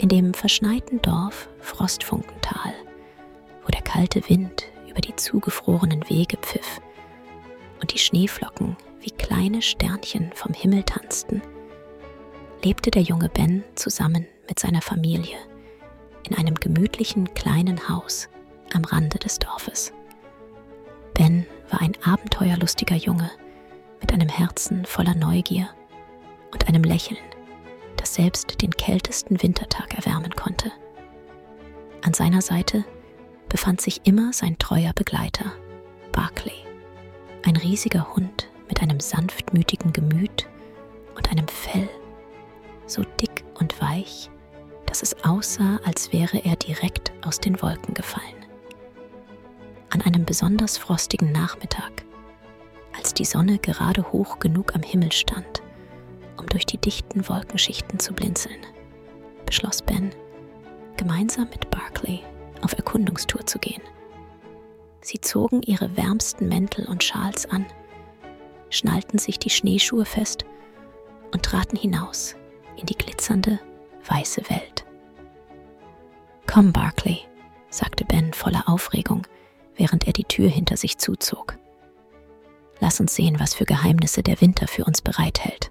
In dem verschneiten Dorf Frostfunkental, wo der kalte Wind über die zugefrorenen Wege pfiff und die Schneeflocken wie kleine Sternchen vom Himmel tanzten, lebte der junge Ben zusammen mit seiner Familie in einem gemütlichen kleinen Haus am Rande des Dorfes. Ben war ein abenteuerlustiger Junge mit einem Herzen voller Neugier und einem Lächeln, das selbst den kältesten Wintertag erwärmen konnte. An seiner Seite befand sich immer sein treuer Begleiter, Barkley, ein riesiger Hund mit einem sanftmütigen Gemüt und einem Fell, so dick und weich, dass es aussah, als wäre er direkt aus den Wolken gefallen. An einem besonders frostigen Nachmittag, als die Sonne gerade hoch genug am Himmel stand, um durch die dichten Wolkenschichten zu blinzeln, beschloss Ben, gemeinsam mit Barkley auf Erkundungstour zu gehen. Sie zogen ihre wärmsten Mäntel und Schals an, schnallten sich die Schneeschuhe fest und traten hinaus in die glitzernde, weiße Welt. »Komm, Barkley«, sagte Ben voller Aufregung, während er die Tür hinter sich zuzog. »Lass uns sehen, was für Geheimnisse der Winter für uns bereithält.«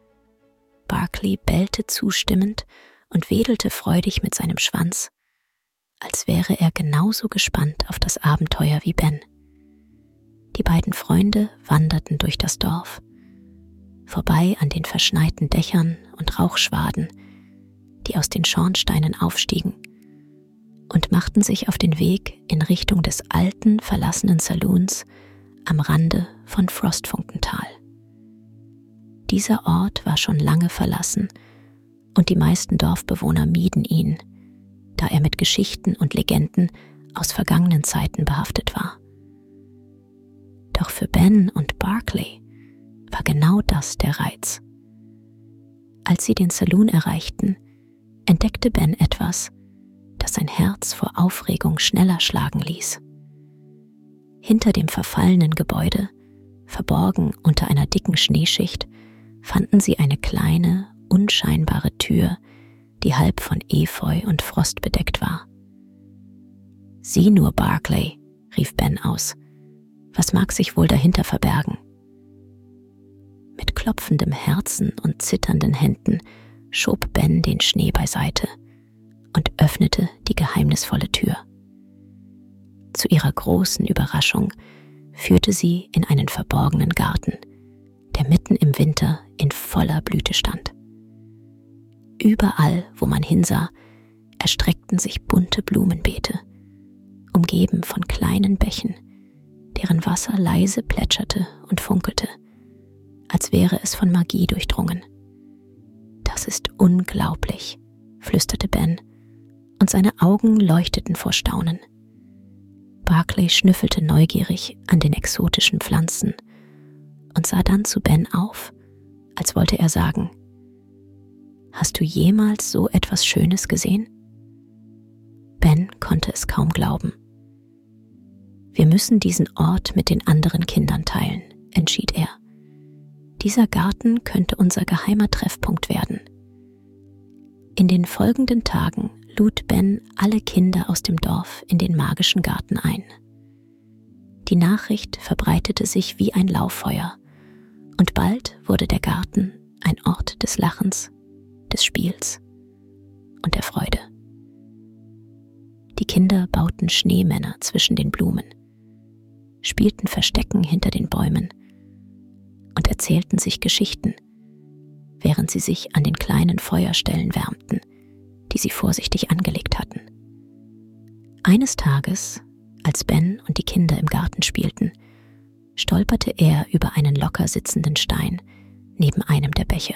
Barkley bellte zustimmend und wedelte freudig mit seinem Schwanz, als wäre er genauso gespannt auf das Abenteuer wie Ben. Die beiden Freunde wanderten durch das Dorf, vorbei an den verschneiten Dächern und Rauchschwaden, die aus den Schornsteinen aufstiegen, und machten sich auf den Weg in Richtung des alten, verlassenen Saloons am Rande von Frostfunkental. Dieser Ort war schon lange verlassen und die meisten Dorfbewohner mieden ihn, da er mit Geschichten und Legenden aus vergangenen Zeiten behaftet war. Doch für Ben und Barkley war genau das der Reiz. Als sie den Saloon erreichten, entdeckte Ben etwas, das sein Herz vor Aufregung schneller schlagen ließ. Hinter dem verfallenen Gebäude, verborgen unter einer dicken Schneeschicht, fanden sie eine kleine, unscheinbare Tür, die halb von Efeu und Frost bedeckt war. »Sieh nur, Barkley«, rief Ben aus, »was mag sich wohl dahinter verbergen?« Mit klopfendem Herzen und zitternden Händen schob Ben den Schnee beiseite und öffnete die geheimnisvolle Tür. Zu ihrer großen Überraschung führte sie in einen verborgenen Garten, der mitten im Winter in voller Blüte stand. Überall, wo man hinsah, erstreckten sich bunte Blumenbeete, umgeben von kleinen Bächen, deren Wasser leise plätscherte und funkelte, als wäre es von Magie durchdrungen. »Das ist unglaublich«, flüsterte Ben, und seine Augen leuchteten vor Staunen. Barkley schnüffelte neugierig an den exotischen Pflanzen und sah dann zu Ben auf, als wollte er sagen: »Hast du jemals so etwas Schönes gesehen?« Ben konnte es kaum glauben. »Wir müssen diesen Ort mit den anderen Kindern teilen«, entschied er. »Dieser Garten könnte unser geheimer Treffpunkt werden.« In den folgenden Tagen lud Ben alle Kinder aus dem Dorf in den magischen Garten ein. Die Nachricht verbreitete sich wie ein Lauffeuer, und bald wurde der Garten ein Ort des Lachens, des Spiels und der Freude. Die Kinder bauten Schneemänner zwischen den Blumen, spielten Verstecken hinter den Bäumen und erzählten sich Geschichten, während sie sich an den kleinen Feuerstellen wärmten, die sie vorsichtig angelegt hatten. Eines Tages, als Ben und die Kinder im Garten spielten, stolperte er über einen locker sitzenden Stein neben einem der Bäche.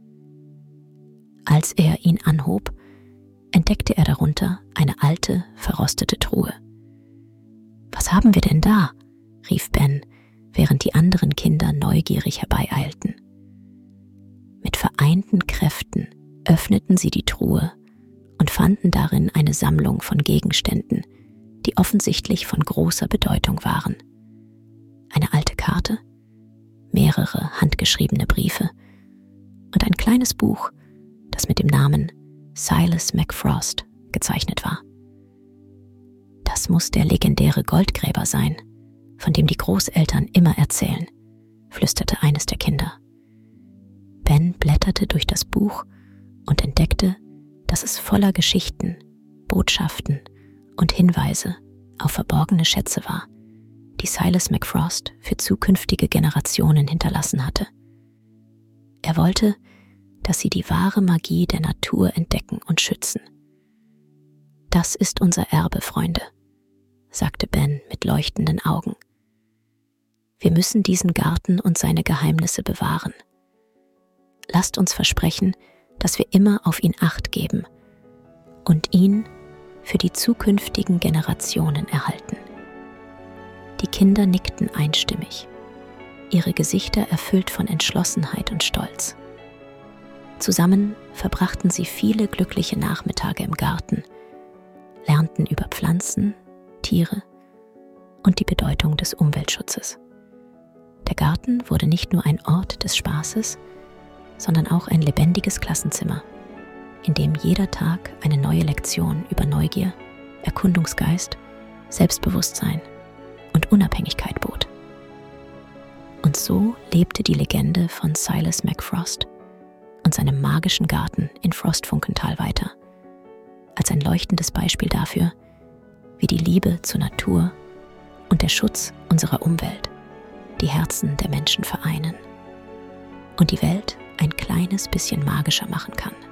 Als er ihn anhob, entdeckte er darunter eine alte, verrostete Truhe. »Was haben wir denn da?« rief Ben, während die anderen Kinder neugierig herbeieilten. Mit vereinten Kräften öffneten sie die Truhe und fanden darin eine Sammlung von Gegenständen, die offensichtlich von großer Bedeutung waren. Eine alte Karte, mehrere handgeschriebene Briefe und ein kleines Buch, das mit dem Namen Silas McFrost gezeichnet war. Das muss der legendäre Goldgräber sein, von dem die Großeltern immer erzählen, flüsterte eines der Kinder. Ben blätterte durch das Buch und entdeckte, dass es voller Geschichten, Botschaften und Hinweise auf verborgene Schätze war, die Silas McFrost für zukünftige Generationen hinterlassen hatte. Er wollte, dass sie die wahre Magie der Natur entdecken und schützen. Das ist unser Erbe, Freunde, sagte Ben mit leuchtenden Augen. Wir müssen diesen Garten und seine Geheimnisse bewahren. Lasst uns versprechen, dass wir immer auf ihn Acht geben und ihn für die zukünftigen Generationen erhalten. Die Kinder nickten einstimmig, ihre Gesichter erfüllt von Entschlossenheit und Stolz. Zusammen verbrachten sie viele glückliche Nachmittage im Garten, lernten über Pflanzen, Tiere und die Bedeutung des Umweltschutzes. Der Garten wurde nicht nur ein Ort des Spaßes, sondern auch ein lebendiges Klassenzimmer, in dem jeder Tag eine neue Lektion über Neugier, Erkundungsgeist, Selbstbewusstsein und Unabhängigkeit bot. Und so lebte die Legende von Silas McFrost und seinem magischen Garten in Frostfunkenthal weiter, als ein leuchtendes Beispiel dafür, wie die Liebe zur Natur und der Schutz unserer Umwelt die Herzen der Menschen vereinen und die Welt ein kleines bisschen magischer machen kann.